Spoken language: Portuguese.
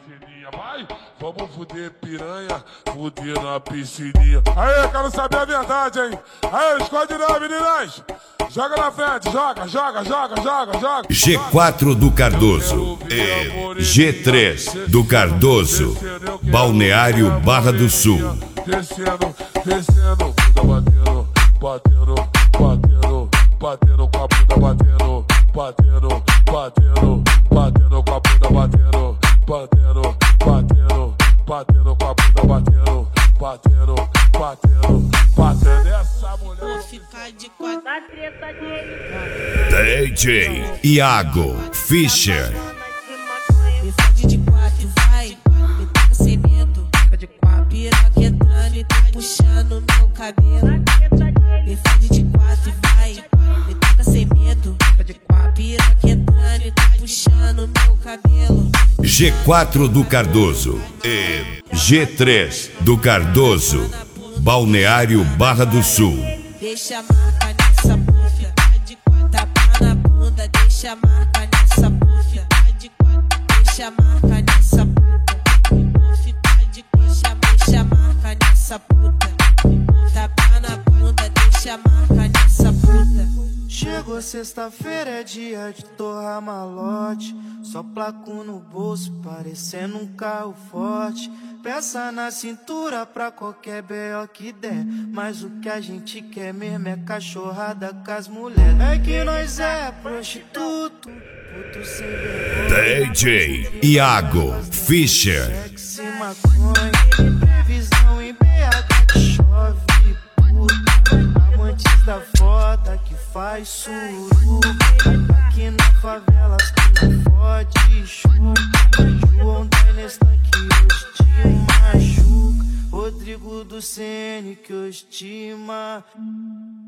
piscininha. Vai, vamos fuder piranha, fuder na piscininha. Aí, quero saber a verdade, hein? Aí, esconde não, meninas. Joga na frente, joga. G4 do Cardoso e G3 do Cardoso, Balneário Barra do Sul. Descendo, batendo com a bunda, batendo com a bunda, batendo com a bunda, batendo essa mulher. Vou ficar de quatro na treta dele. DJ Iago Fischer. Me fode de quatro, vai, me toca sem medo. Fica de quatro, piroca entrando e tá puxando meu cabelo. Me fode de quatro, vai, me toca sem medo. Fica de quatro, piroca entrando e tá puxando meu cabelo. G4 do Cardoso e G3 do Cardoso, Balneário Barra do Sul. Deixa a marca nessa puta, de quatro, tapa na bunda. Deixa a marca nessa puta, de quatro, deixa a marca nessa puta. Deixa a marca nessa puta, tapa na bunda. Deixa a marca nessa puta. Chegou sexta-feira, é dia de torrar malote. Só placo no bolso, parecendo um carro forte. Peça na cintura pra qualquer B.O. que der. Mas o que a gente quer mesmo é cachorrada com as mulheres. É que nós é prostituto, puto sem vergonha. DJ Iago Fischer. Sexy maconha, previsão em BH que chove, puta. Amantes da foda que faz suruba. Aqui na favela que não fode, chupa. João Denestan que hoje te machuca. Rodrigo do Ceni que hoje te